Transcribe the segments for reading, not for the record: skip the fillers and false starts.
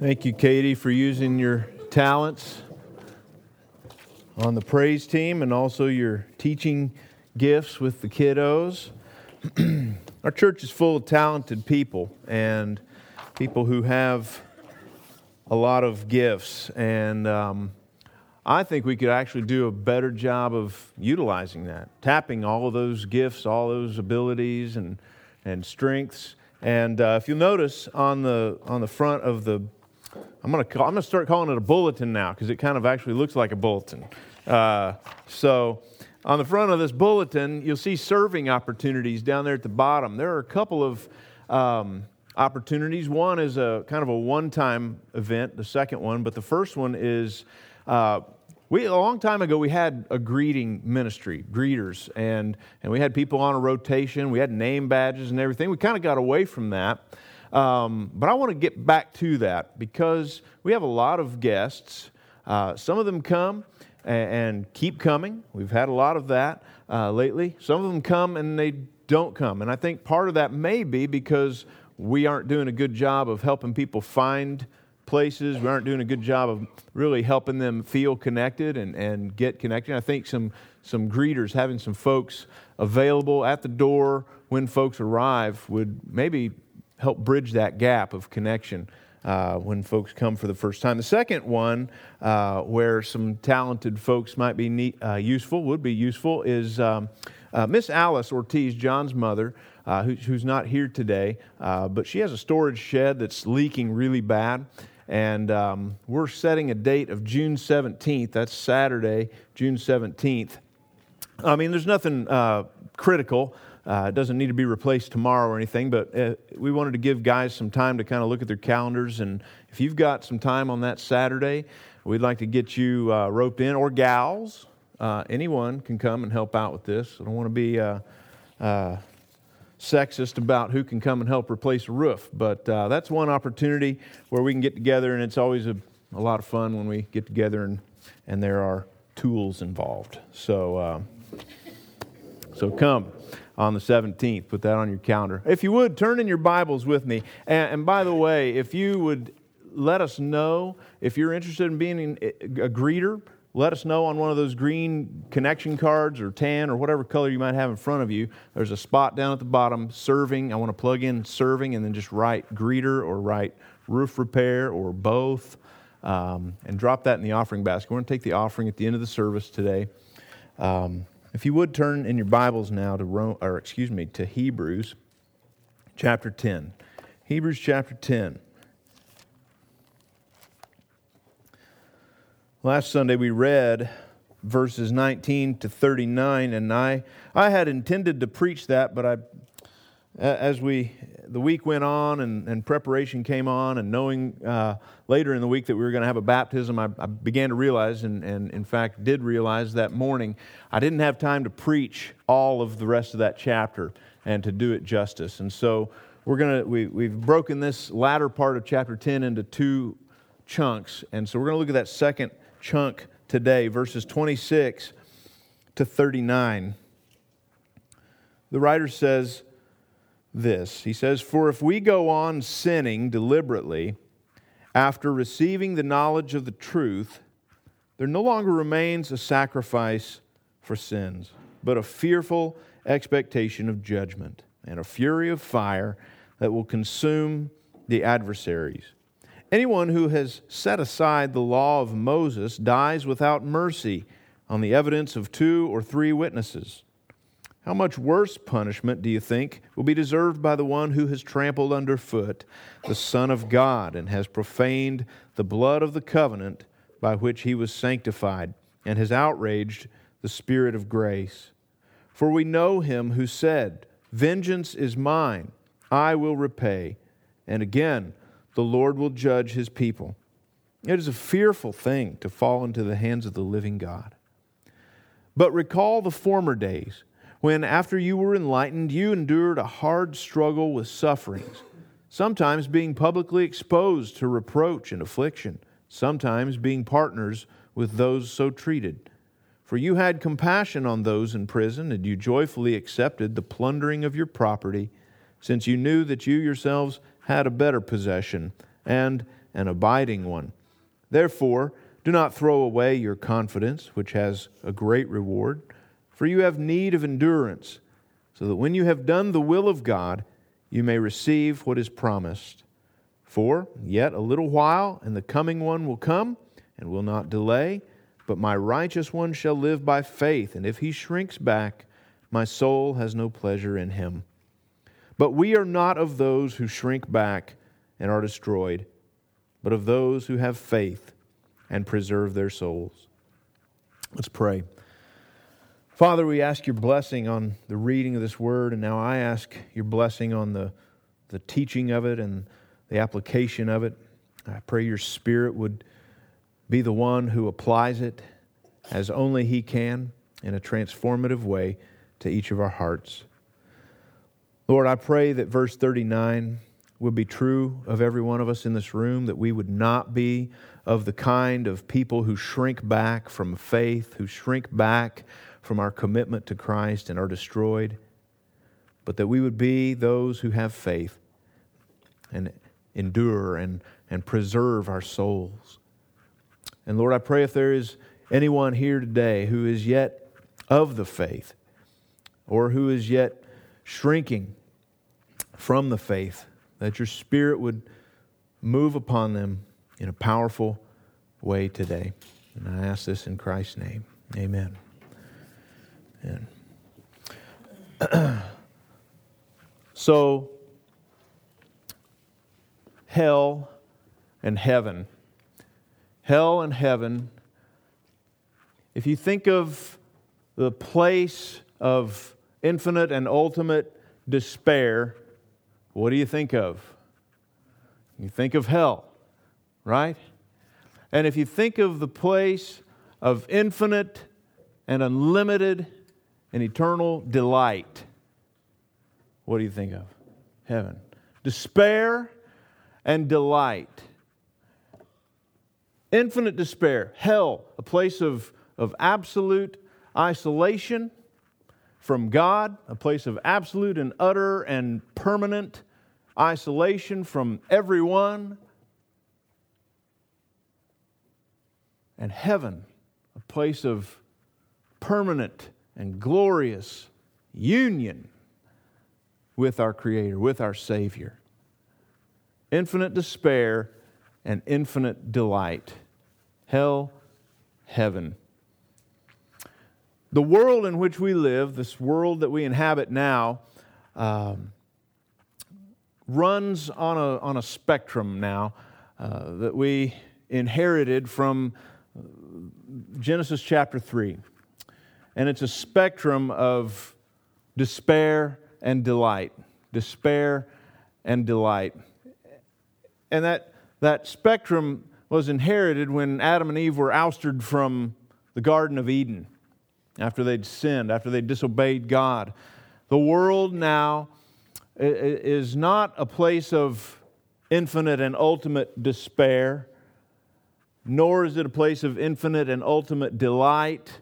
Thank you, Katie, for using your talents on the praise team and also your teaching gifts with the kiddos. Our church is full of talented people and people who have a lot of gifts, and I think we could actually do a better job of utilizing that, tapping all of those gifts, all those abilities and strengths. And if you'll notice on the front of the, I'm going to start calling it a bulletin now because it kind of actually looks like a bulletin. So on the front of this bulletin, you'll see serving opportunities down there at the bottom. There are a couple of opportunities. One is a kind of a one-time event, the second one, but the first one is a long time ago we had a greeting ministry, greeters, and we had people on a rotation. We had name badges and everything. We kind of got away from that. But I want to get back to that because we have a lot of guests. Some of them come and keep coming. We've had a lot of that lately. Some of them come and they don't come. And I think part of that may be because we aren't doing a good job of helping people find places. We aren't doing a good job of really helping them feel connected and get connected. I think some greeters, having some folks available at the door when folks arrive would maybe help bridge that gap of connection when folks come for the first time. The second one, where some talented folks might be would be useful, is Miss Alice Ortiz, John's mother, who's not here today, but she has a storage shed that's leaking really bad. And we're setting a date of June 17th. That's Saturday, June 17th. I mean, there's nothing critical. It doesn't need to be replaced tomorrow or anything, but we wanted to give guys some time to kind of look at their calendars. And if you've got some time on that Saturday, we'd like to get you roped in, or gals. Anyone can come and help out with this. I don't want to be sexist about who can come and help replace a roof, but that's one opportunity where we can get together, and it's always a lot of fun when we get together and there are tools involved. So come on the 17th. Put that on your calendar. If you would, turn in your Bibles with me. And by the way, if you would let us know if you're interested in being a greeter, let us know on one of those green connection cards or tan or whatever color you might have in front of you. There's a spot down at the bottom, serving. I want to plug in serving and then just write greeter or write roof repair or both, and drop that in the offering basket. We're going to take the offering at the end of the service today. If you would turn in your Bibles now to Hebrews chapter 10. Hebrews chapter 10. Last Sunday we read verses 19 to 39, and I had intended to preach that, but as the week went on and preparation came on, and knowing later in the week that we were going to have a baptism, I began to realize, and in fact did realize that morning, I didn't have time to preach all of the rest of that chapter and to do it justice. And so we've broken this latter part of chapter 10 into two chunks, and so we're going to look at that second chunk today, verses 26 to 39. The writer says this. He says, "For if we go on sinning deliberately after receiving the knowledge of the truth, there no longer remains a sacrifice for sins, but a fearful expectation of judgment and a fury of fire that will consume the adversaries. Anyone who has set aside the law of Moses dies without mercy on the evidence of 2 or 3 witnesses. How much worse punishment, do you think, will be deserved by the one who has trampled underfoot the Son of God and has profaned the blood of the covenant by which he was sanctified and has outraged the Spirit of grace? For we know him who said, 'Vengeance is mine, I will repay,' and again, 'The Lord will judge his people.' It is a fearful thing to fall into the hands of the living God. But recall the former days, when after you were enlightened, you endured a hard struggle with sufferings, sometimes being publicly exposed to reproach and affliction, sometimes being partners with those so treated. For you had compassion on those in prison, and you joyfully accepted the plundering of your property, since you knew that you yourselves had a better possession, and and abiding one. Therefore, do not throw away your confidence, which has a great reward, for you have need of endurance, so that when you have done the will of God, you may receive what is promised. For yet a little while, and the coming one will come, and will not delay, but my righteous one shall live by faith, and if he shrinks back, my soul has no pleasure in him. But we are not of those who shrink back and are destroyed, but of those who have faith and preserve their souls. Let's pray. Father, we ask your blessing on the reading of this word, and now I ask your blessing on the teaching of it and the application of it. I pray your Spirit would be the one who applies it as only He can in a transformative way to each of our hearts. Lord, I pray that verse 39 would be true of every one of us in this room, that we would not be of the kind of people who shrink back from faith, who shrink back from our commitment to Christ and are destroyed, but that we would be those who have faith and endure and preserve our souls. And Lord, I pray if there is anyone here today who is yet of the faith or who is yet shrinking from the faith, that your Spirit would move upon them in a powerful way today. And I ask this in Christ's name. Amen. So, hell and heaven. Hell and heaven. If you think of the place of infinite and ultimate despair, what do you think of? You think of hell, right? And if you think of the place of infinite and unlimited and eternal delight, what do you think of? Heaven. Despair and delight. Infinite despair. Hell, a place of absolute isolation from God, a place of absolute and utter and permanent isolation from everyone. And heaven, a place of permanent and glorious union with our Creator, with our Savior. Infinite despair and infinite delight. Hell, heaven. The world in which we live, this world that we inhabit now, runs on a spectrum now that we inherited from Genesis chapter 3. And it's a spectrum of despair and delight. Despair and delight. And that spectrum was inherited when Adam and Eve were ousted from the Garden of Eden after they'd sinned, after they disobeyed God. The world now is not a place of infinite and ultimate despair, nor is it a place of infinite and ultimate delight.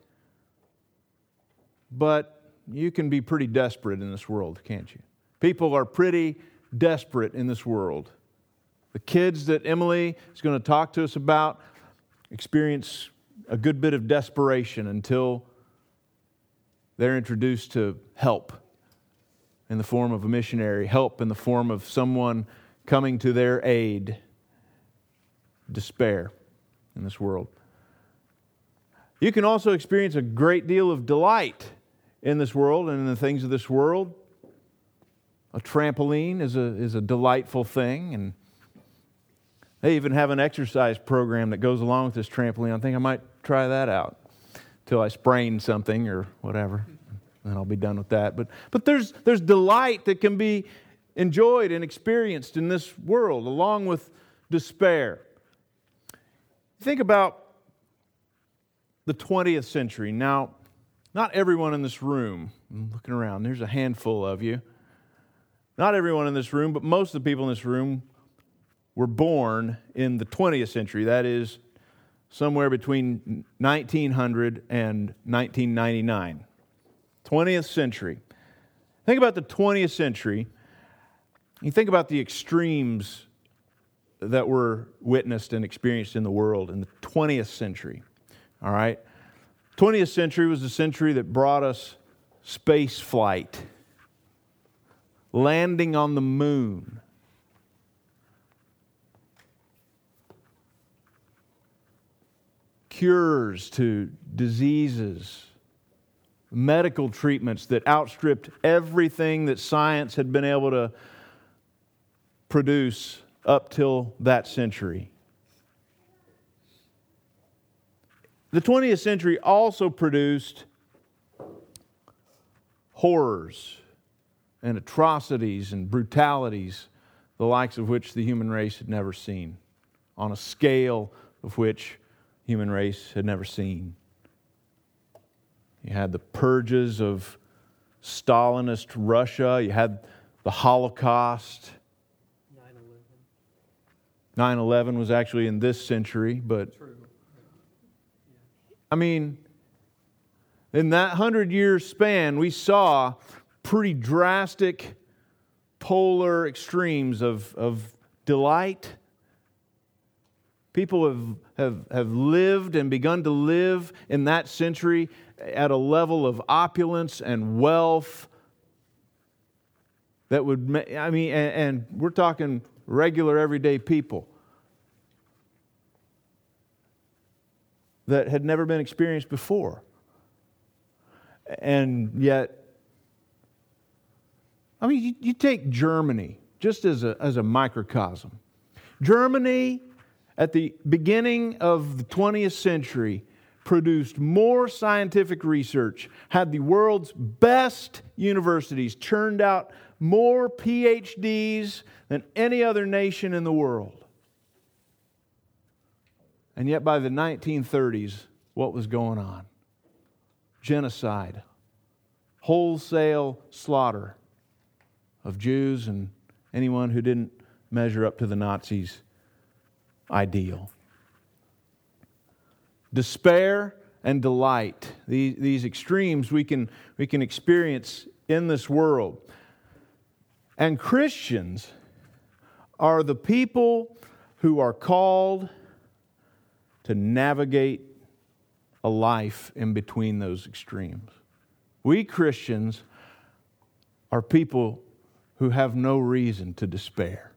But you can be pretty desperate in this world, can't you? People are pretty desperate in this world. The kids that Emily is going to talk to us about experience a good bit of desperation until they're introduced to help in the form of a missionary, help in the form of someone coming to their aid. Despair in this world. You can also experience a great deal of delight in this world and in the things of this world. A trampoline is a delightful thing, and they even have an exercise program that goes along with this trampoline. I think I might try that out till I sprain something or whatever. Then I'll be done with that. But there's delight that can be enjoyed and experienced in this world, along with despair. Think about the 20th century. Now, not everyone in this room, I'm looking around, there's a handful of you. Not everyone in this room, but most of the people in this room were born in the 20th century. That is somewhere between 1900 and 1999. 20th century. Think about the 20th century. You think about the extremes that were witnessed and experienced in the world in the 20th century. All right? 20th century was the century that brought us space flight, landing on the moon, cures to diseases, medical treatments that outstripped everything that science had been able to produce up till that century. The 20th century also produced horrors and atrocities and brutalities, the likes of which the human race had never seen, on a scale of which the human race had never seen. You had the purges of Stalinist Russia. You had the Holocaust. 9/11 was actually in this century, but I mean, in that 100-year span, we saw pretty drastic polar extremes of delight. People have lived and begun to live in that century at a level of opulence and wealth that would, and we're talking regular everyday people that had never been experienced before. And yet, you take Germany just as a microcosm. Germany, at the beginning of the 20th century, produced more scientific research, had the world's best universities, churned out more PhDs than any other nation in the world. And yet by the 1930s, what was going on? Genocide, wholesale slaughter of Jews and anyone who didn't measure up to the Nazis' ideal. Despair and delight, these extremes we can experience in this world. And Christians are the people who are called to navigate a life in between those extremes. We Christians are people who have no reason to despair,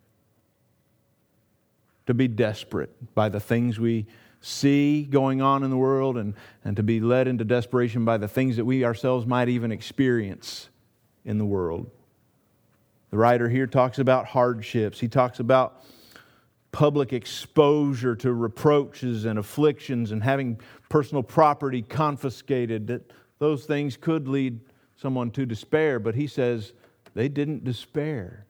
to be desperate by the things we see going on in the world and to be led into desperation by the things that we ourselves might even experience in the world. The writer here talks about hardships. He talks about public exposure to reproaches and afflictions and having personal property confiscated, that those things could lead someone to despair. But he says they didn't despair.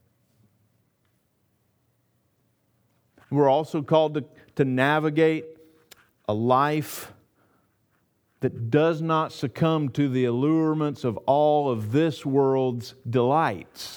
We're also called to navigate a life that does not succumb to the allurements of all of this world's delights.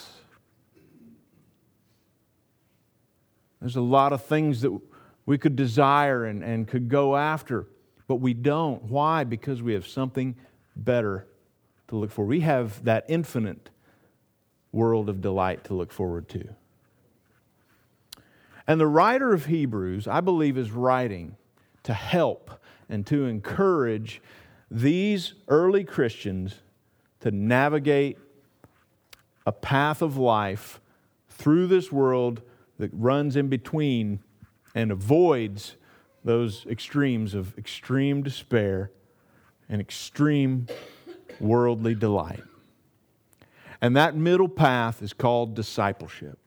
There's a lot of things that we could desire and could go after, but we don't. Why? Because we have something better to look for. We have that infinite world of delight to look forward to. And the writer of Hebrews, I believe, is writing to help and to encourage these early Christians to navigate a path of life through this world that runs in between and avoids those extremes of extreme despair and extreme worldly delight. And that middle path is called discipleship.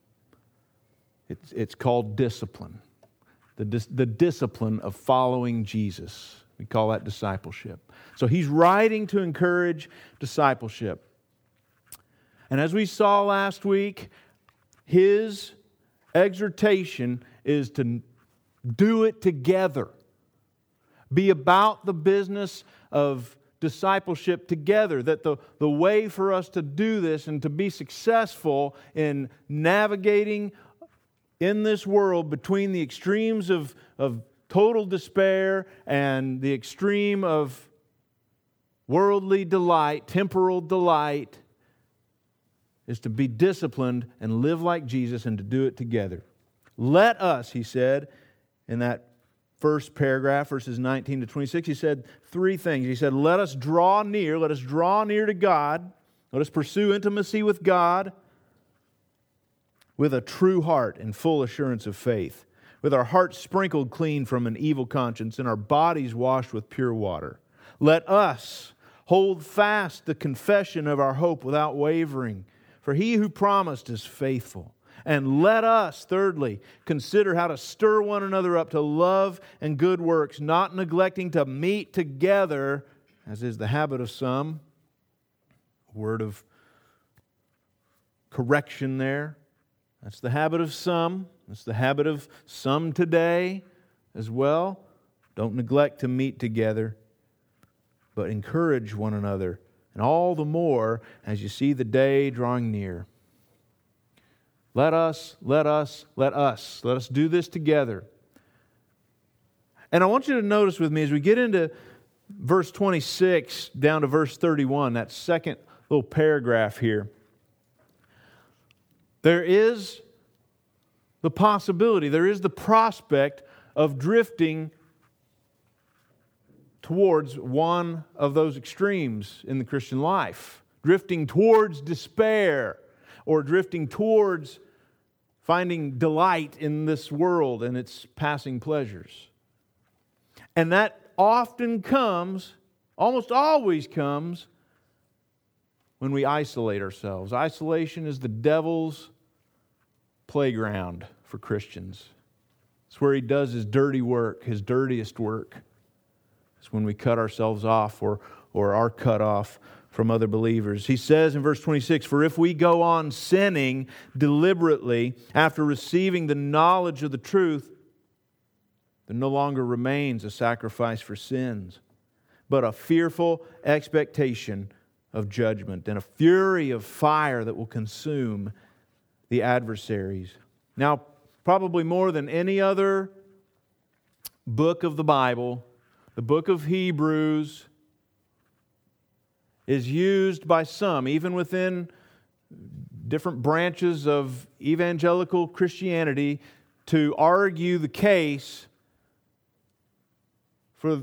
It's called discipline. The discipline of following Jesus. We call that discipleship. So he's writing to encourage discipleship. And as we saw last week, his exhortation is to do it together. Be about the business of discipleship together. That the way for us to do this and to be successful in navigating in this world between the extremes of total despair and the extreme of worldly delight, temporal delight, is to be disciplined and live like Jesus and to do it together. Let us, he said, in that first paragraph, verses 19 to 26, he said three things. He said, let us draw near to God, let us pursue intimacy with God with a true heart and full assurance of faith, with our hearts sprinkled clean from an evil conscience and our bodies washed with pure water. Let us hold fast the confession of our hope without wavering, for He who promised is faithful. And let us, thirdly, consider how to stir one another up to love and good works, not neglecting to meet together, as is the habit of some. A word of correction there. That's the habit of some. That's the habit of some today as well. Don't neglect to meet together, but encourage one another, and all the more as you see the day drawing near. Let us do this together. And I want you to notice with me as we get into verse 26 down to verse 31, that second little paragraph here, there is the possibility, there is the prospect of drifting towards one of those extremes in the Christian life. Drifting towards despair, or drifting towards finding delight in this world and its passing pleasures. And that often comes, almost always comes, when we isolate ourselves. Isolation is the devil's playground for Christians. It's where he does his dirty work, his dirtiest work. It's when we cut ourselves off or are cut off from other believers. He says in verse 26, for if we go on sinning deliberately after receiving the knowledge of the truth, there no longer remains a sacrifice for sins, but a fearful expectation of judgment and a fury of fire that will consume the adversaries. Now, probably more than any other book of the Bible, the book of Hebrews is used by some, even within different branches of evangelical Christianity, to argue the case for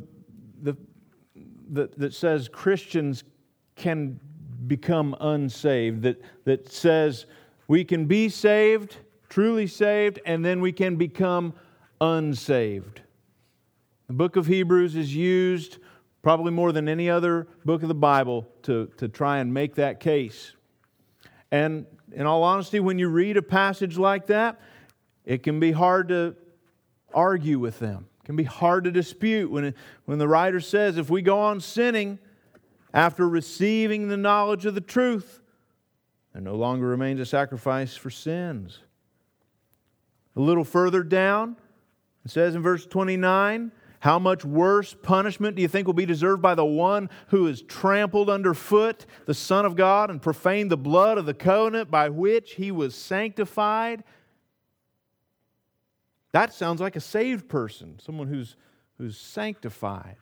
that says Christians can become unsaved, that says we can be saved, truly saved, and then we can become unsaved. The book of Hebrews is used probably more than any other book of the Bible to try and make that case. And in all honesty, when you read a passage like that, it can be hard to argue with them. It can be hard to dispute when the writer says, if we go on sinning after receiving the knowledge of the truth, there no longer remains a sacrifice for sins. A little further down, it says in verse 29, how much worse punishment do you think will be deserved by the one who has trampled underfoot the Son of God and profaned the blood of the covenant by which He was sanctified? That sounds like a saved person, someone who's sanctified.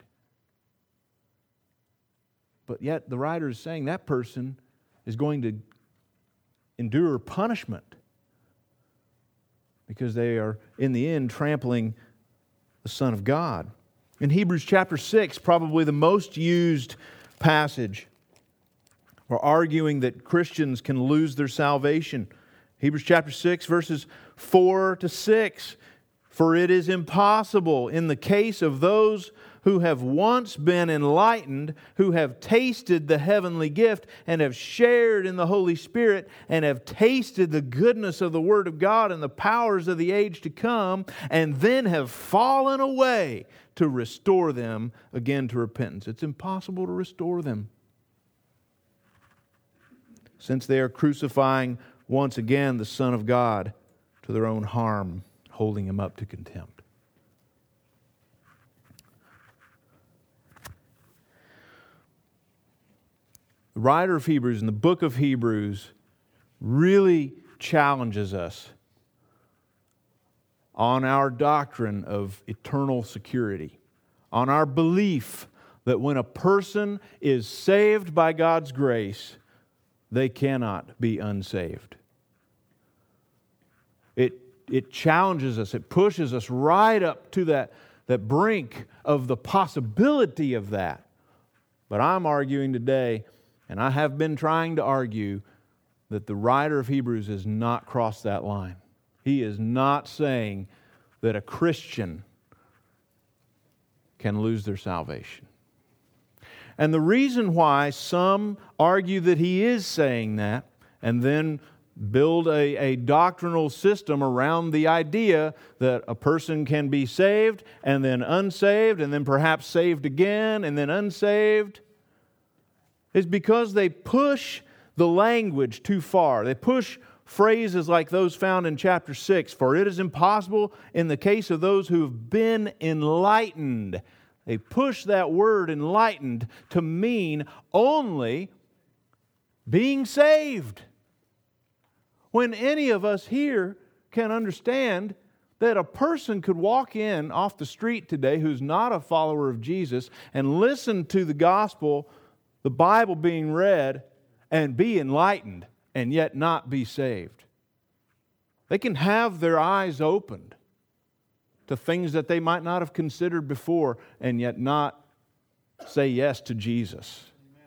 But yet the writer is saying that person is going to endure punishment because they are, in the end, trampling the Son of God. In Hebrews chapter 6, probably the most used passage, we're arguing that Christians can lose their salvation. Hebrews chapter 6, verses 4 to 6. For it is impossible in the case of those who have once been enlightened, who have tasted the heavenly gift and have shared in the Holy Spirit and have tasted the goodness of the Word of God and the powers of the age to come, and then have fallen away, to restore them again to repentance. It's impossible to restore them, since they are crucifying once again the Son of God to their own harm, holding Him up to contempt. The writer of Hebrews in the book of Hebrews really challenges us on our doctrine of eternal security, on our belief that when a person is saved by God's grace, they cannot be unsaved. it challenges us. It pushes us right up to that brink of the possibility of that. But I'm arguing today, and I have been trying to argue, that the writer of Hebrews has not crossed that line. He is not saying that a Christian can lose their salvation. And the reason why some argue that he is saying that, and then build a doctrinal system around the idea that a person can be saved and then unsaved and then perhaps saved again and then unsaved, is because they push the language too far. They push phrases like those found in chapter 6. For it is impossible in the case of those who have been enlightened. They push that word enlightened to mean only being saved. When any of us here can understand that a person could walk in off the street today who's not a follower of Jesus and listen to the gospel, the Bible being read, and be enlightened and yet not be saved. They can have their eyes opened to things that they might not have considered before and yet not say yes to Jesus.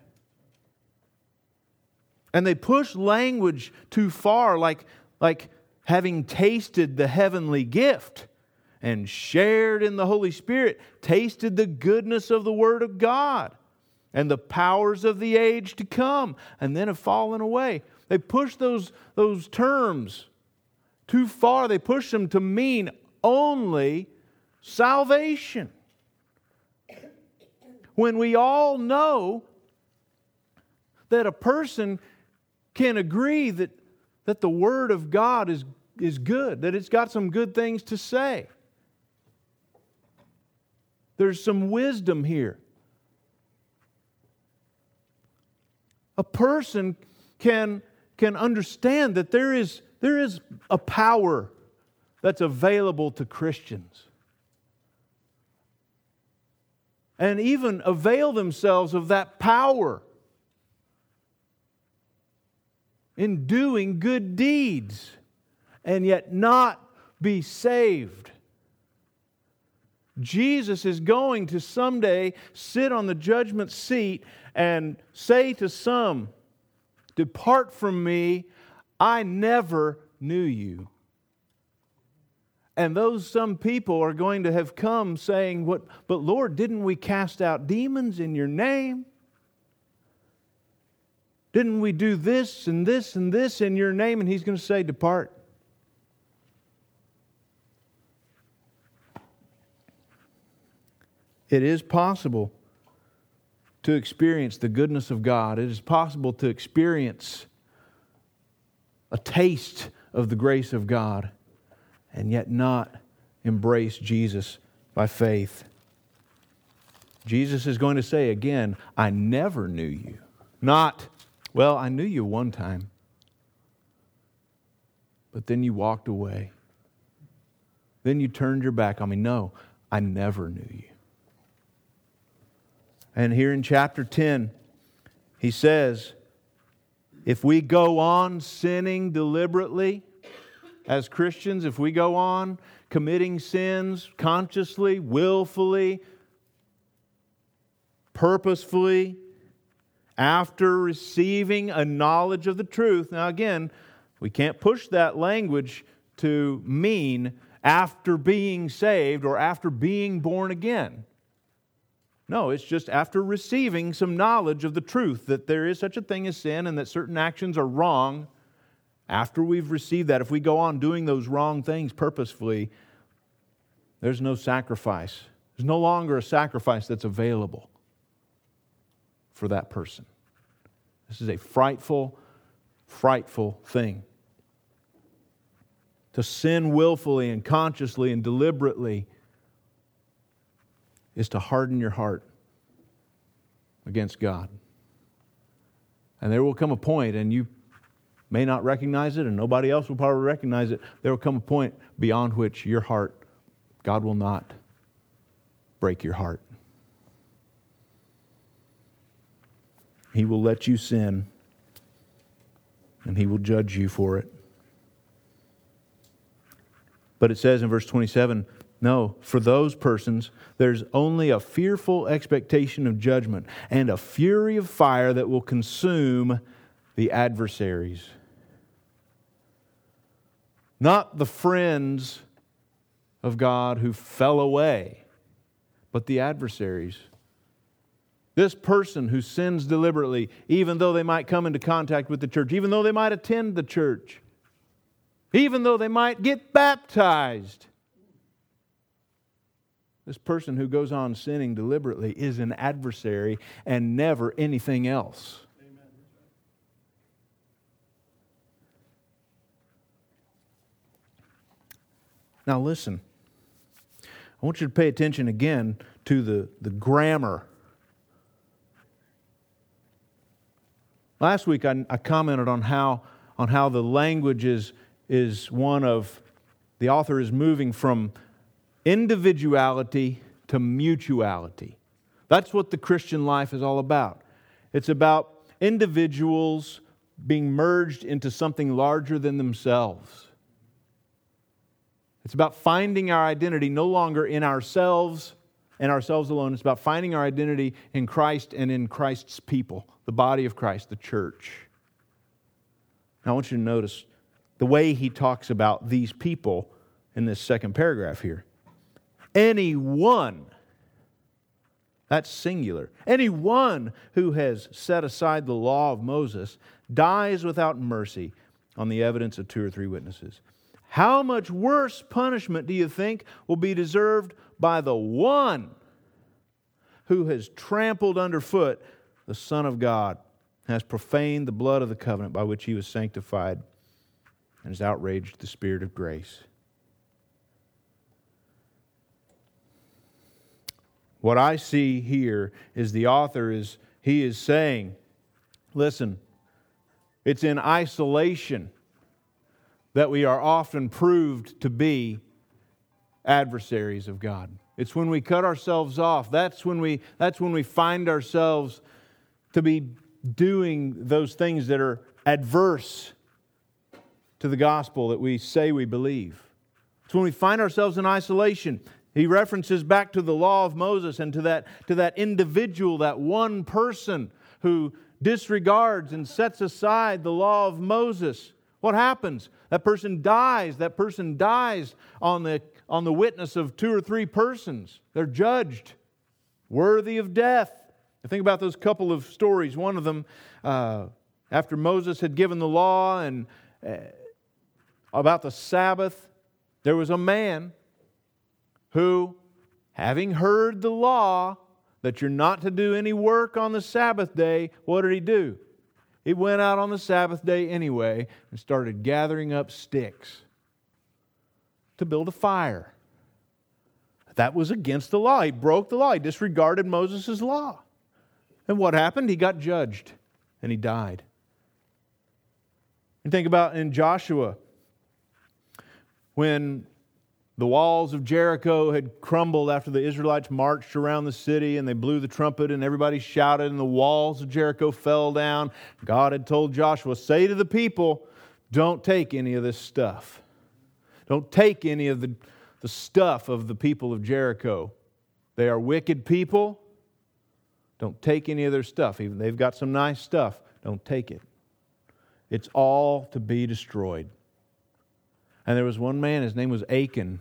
And they push language too far, like having tasted the heavenly gift and shared in the Holy Spirit, tasted the goodness of the Word of God and the powers of the age to come, and then have fallen away. They push those terms too far. They push them to mean only salvation. When we all know that a person can agree that the Word of God is good, that it's got some good things to say. There's some wisdom here. A person can understand that there is a power that's available to Christians, and even avail themselves of that power in doing good deeds and yet not be saved. Jesus is going to someday sit on the judgment seat and say to some, "Depart from me, I never knew you." And those some people are going to have come saying, "But Lord, didn't we cast out demons in your name? Didn't we do this and this and this in your name?" And He's going to say, "Depart." It is possible to experience the goodness of God. It is possible to experience a taste of the grace of God and yet not embrace Jesus by faith. Jesus is going to say again, "I never knew you." Not, "Well, I knew you one time, but then you walked away. Then you turned your back on me." No, "I never knew you." And here in chapter 10, he says, if we go on sinning deliberately as Christians, if we go on committing sins consciously, willfully, purposefully, after receiving a knowledge of the truth. Now again, we can't push that language to mean after being saved or after being born again. No, it's just after receiving some knowledge of the truth that there is such a thing as sin and that certain actions are wrong. After we've received that, if we go on doing those wrong things purposefully, there's no sacrifice. There's no longer a sacrifice that's available for that person. This is a frightful, frightful thing. To sin willfully and consciously and deliberately is to harden your heart against God. And there will come a point, and you may not recognize it, and nobody else will probably recognize it. There will come a point beyond which your heart, God will not break your heart. He will let you sin, and He will judge you for it. But it says in verse 27, no, for those persons, there's only a fearful expectation of judgment and a fury of fire that will consume the adversaries. Not the friends of God who fell away, but the adversaries. This person who sins deliberately, even though they might come into contact with the church, even though they might attend the church, even though they might get baptized, this person who goes on sinning deliberately is an adversary and never anything else. Amen. Now listen, I want you to pay attention again to the grammar. Last week I commented on how the language is one of, the author is moving from individuality to mutuality. That's what the Christian life is all about. It's about individuals being merged into something larger than themselves. It's about finding our identity no longer in ourselves and ourselves alone. It's about finding our identity in Christ and in Christ's people, the body of Christ, the church. Now I want you to notice the way he talks about these people in this second paragraph here. Anyone, that's singular, anyone who has set aside the law of Moses dies without mercy on the evidence of 2 or 3 witnesses. How much worse punishment do you think will be deserved by the one who has trampled underfoot the Son of God, has profaned the blood of the covenant by which He was sanctified, and has outraged the Spirit of grace? What I see here is the author is saying, listen, it's in isolation that we are often proved to be adversaries of God. It's when we cut ourselves off. That's when we find ourselves to be doing those things that are adverse to the gospel that we say we believe. It's when we find ourselves in isolation. He references back to the law of Moses and to that individual, that one person who disregards and sets aside the law of Moses. What happens? That person dies. That person dies on the witness of 2 or 3 persons. They're judged worthy of death. I think about those couple of stories. One of them, after Moses had given the law and about the Sabbath, there was a man who, having heard the law that you're not to do any work on the Sabbath day, what did he do? He went out on the Sabbath day anyway and started gathering up sticks to build a fire. That was against the law. He broke the law. He disregarded Moses' law. And what happened? He got judged and he died. And think about in Joshua, when the walls of Jericho had crumbled after the Israelites marched around the city and they blew the trumpet and everybody shouted and the walls of Jericho fell down. God had told Joshua, say to the people, don't take any of this stuff. Don't take any of the stuff of the people of Jericho. They are wicked people. Don't take any of their stuff. Even they've got some nice stuff. Don't take it. It's all to be destroyed. And there was one man, his name was Achan.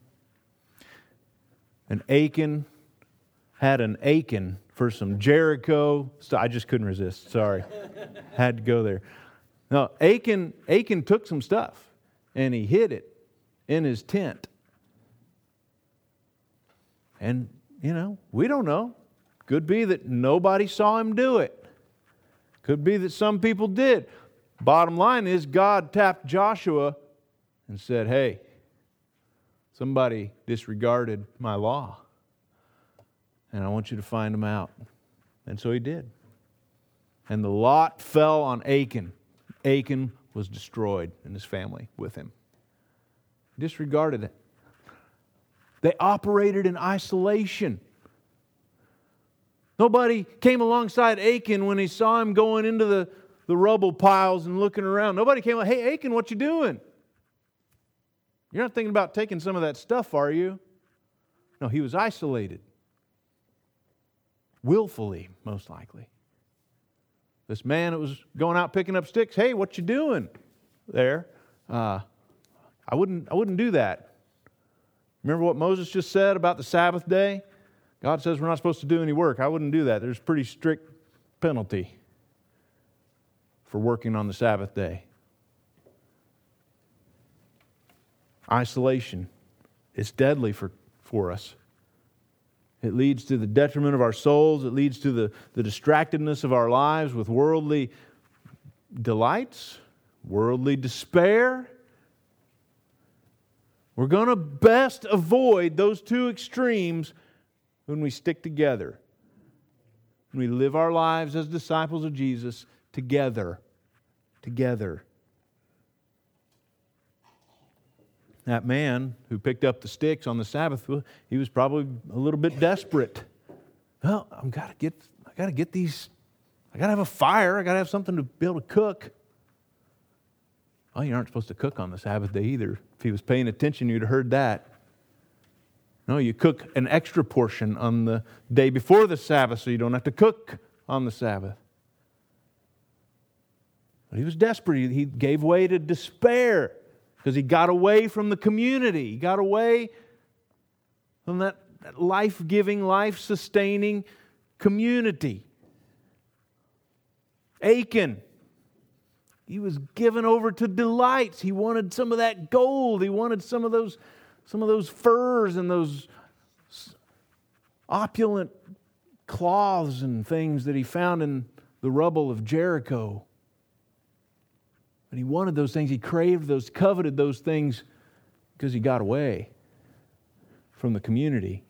And Achan had an Achan for some Jericho stuff. I just couldn't resist, sorry. Had to go there. No, Achan took some stuff and he hid it in his tent. And, we don't know. Could be that nobody saw him do it. Could be that some people did. Bottom line is God tapped Joshua and said, hey, somebody disregarded my law, and I want you to find them out. And so he did. And the lot fell on Achan. Achan was destroyed and his family with him. Disregarded it. They operated in isolation. Nobody came alongside Achan when he saw him going into the rubble piles and looking around. Nobody came like, hey, Achan, what you doing? You're not thinking about taking some of that stuff, are you? No, he was isolated. Willfully, most likely. This man that was going out picking up sticks, hey, what you doing there? I wouldn't do that. Remember what Moses just said about the Sabbath day? God says we're not supposed to do any work. I wouldn't do that. There's a pretty strict penalty for working on the Sabbath day. Isolation is deadly for us. It leads to the detriment of our souls. It leads to the distractedness of our lives with worldly delights, worldly despair. We're going to best avoid those two extremes when we stick together. When we live our lives as disciples of Jesus together. Together. That man who picked up the sticks on the Sabbath, he was probably a little bit desperate. Well, I got to get these. I got to have a fire. I got to have something to be able to cook. Well, you aren't supposed to cook on the Sabbath day either. If he was paying attention, you'd have heard that. No, you cook an extra portion on the day before the Sabbath so you don't have to cook on the Sabbath. But he was desperate. He gave way to despair because he got away from the community. He got away from that life-giving, life-sustaining community. Achan, he was given over to delights. He wanted some of that gold. He wanted some of those furs and those opulent cloths and things that he found in the rubble of Jericho. But he wanted those things. He craved those, coveted those things because he got away from the community.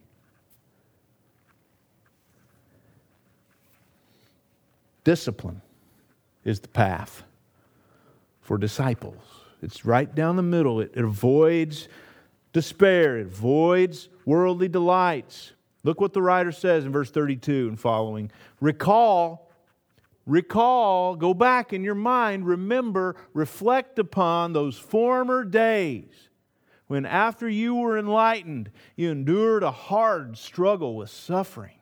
Discipline is the path for disciples. It's right down the middle. It avoids despair. It avoids worldly delights. Look what the writer says in verse 32 and following. Recall, go back in your mind, remember, reflect upon those former days when after you were enlightened, you endured a hard struggle with sufferings,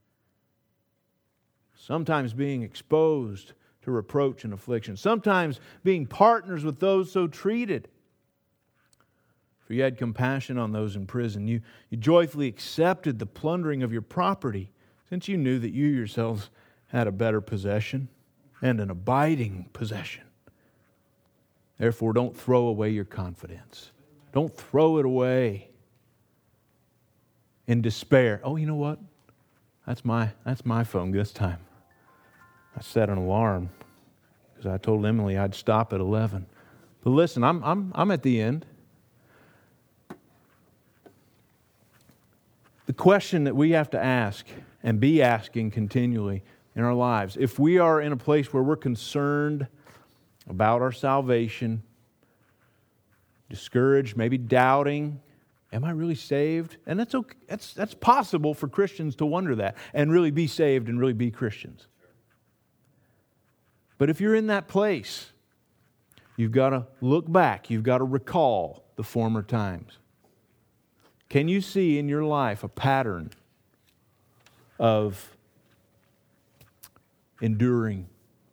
sometimes being exposed to reproach and affliction, sometimes being partners with those so treated. For you had compassion on those in prison. You joyfully accepted the plundering of your property, since you knew that you yourselves had a better possession and an abiding possession. Therefore, don't throw away your confidence. Don't throw it away in despair. Oh, you know what? That's my phone this time. I set an alarm because I told Emily I'd stop at 11. But listen, I'm at the end. The question that we have to ask and be asking continually in our lives, if we are in a place where we're concerned about our salvation, discouraged, maybe doubting, am I really saved? And that's okay. That's possible for Christians to wonder that and really be saved and really be Christians. But if you're in that place, you've got to look back. You've got to recall the former times. Can you see in your life a pattern of enduring?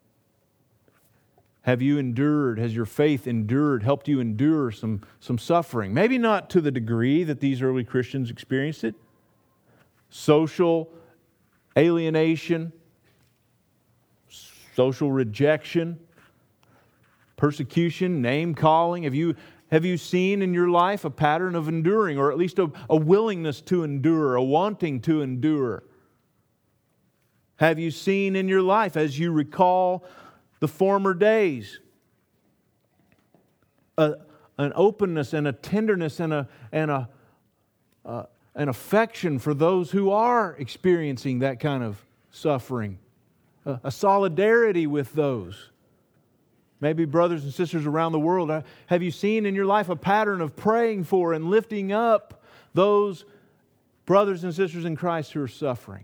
Have you endured? Has your faith endured, helped you endure some suffering? Maybe not to the degree that these early Christians experienced it. Social alienation, social rejection, persecution, name-calling. Have you seen in your life a pattern of enduring, or at least a willingness to endure, a wanting to endure? Have you seen in your life, as you recall the former days, an openness and a tenderness and an affection for those who are experiencing that kind of suffering, a solidarity with those? Maybe brothers and sisters around the world, have you seen in your life a pattern of praying for and lifting up those brothers and sisters in Christ who are suffering?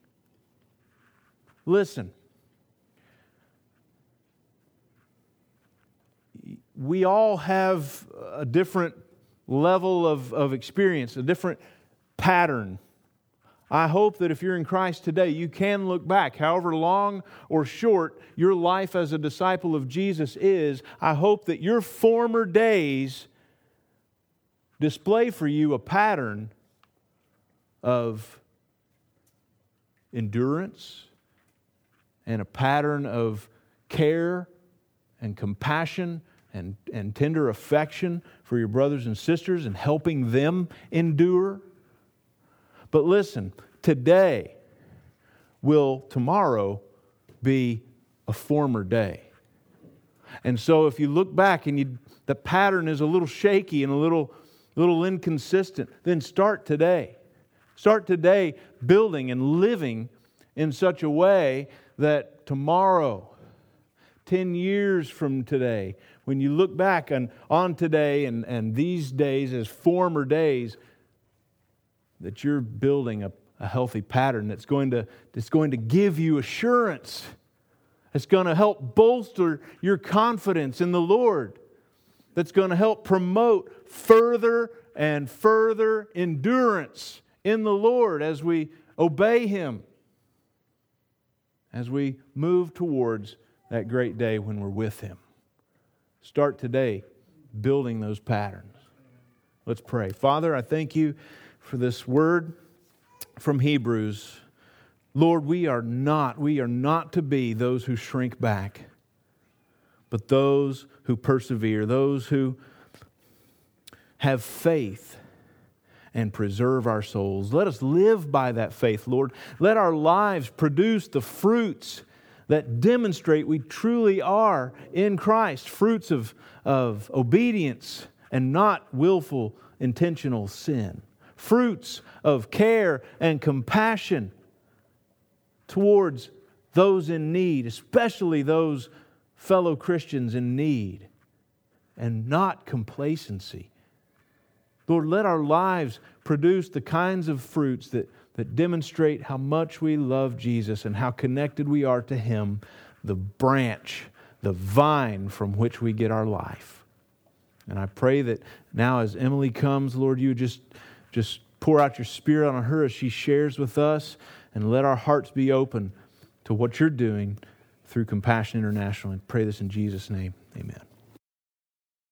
Listen, we all have a different level of experience, a different pattern. I hope that if you're in Christ today, you can look back, however long or short your life as a disciple of Jesus is. I hope that your former days display for you a pattern of endurance and a pattern of care and compassion and tender affection for your brothers and sisters and helping them endure. But listen, today will tomorrow be a former day. And so if you look back and the pattern is a little shaky and a little inconsistent, then start today. Start today building and living in such a way that tomorrow, 10 years from today, when you look back on today and these days as former days, that you're building a healthy pattern that's going to give you assurance. It's going to help bolster your confidence in the Lord. That's going to help promote further and further endurance in the Lord as we obey Him, as we move towards that great day when we're with Him. Start today building those patterns. Let's pray. Father, I thank You for this word from Hebrews. Lord, we are not to be those who shrink back, but those who persevere, those who have faith and preserve our souls. Let us live by that faith, Lord. Let our lives produce the fruits that demonstrate we truly are in Christ, fruits of obedience and not willful, intentional sin. Fruits of care and compassion towards those in need, especially those fellow Christians in need, and not complacency. Lord, let our lives produce the kinds of fruits that demonstrate how much we love Jesus and how connected we are to Him, the branch, the vine from which we get our life. And I pray that now as Emily comes, Lord, You just pour out Your Spirit on her as she shares with us, and let our hearts be open to what You're doing through Compassion International. And pray this in Jesus' name. Amen.